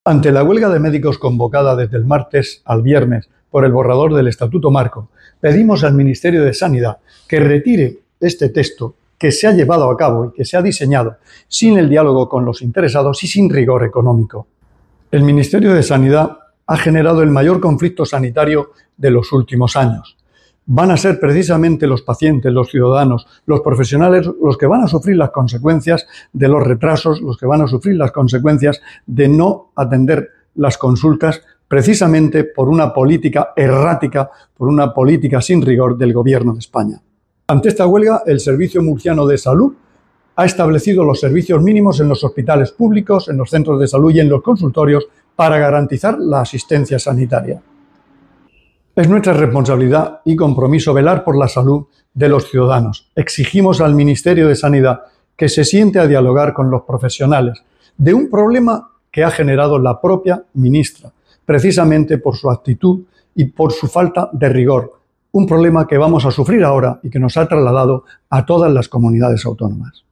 Ante la huelga de médicos convocada desde el martes al viernes por el borrador del Estatuto Marco, pedimos al Ministerio de Sanidad que retire este texto que se ha llevado a cabo y que se ha diseñado sin el diálogo con los interesados y sin rigor económico. El Ministerio de Sanidad ha generado el mayor conflicto sanitario de los últimos años. Van a ser precisamente los pacientes, los ciudadanos, los profesionales los que van a sufrir las consecuencias de los retrasos, los que van a sufrir las consecuencias de no atender las consultas precisamente por una política errática, por una política sin rigor del Gobierno de España. Ante esta huelga, el Servicio Murciano de Salud ha establecido los servicios mínimos en los hospitales públicos, en los centros de salud y en los consultorios para garantizar la asistencia sanitaria. Es nuestra responsabilidad y compromiso velar por la salud de los ciudadanos. Exigimos al Ministerio de Sanidad que se siente a dialogar con los profesionales de un problema que ha generado la propia ministra, precisamente por su actitud y por su falta de rigor. Un problema que vamos a sufrir ahora y que nos ha trasladado a todas las comunidades autónomas.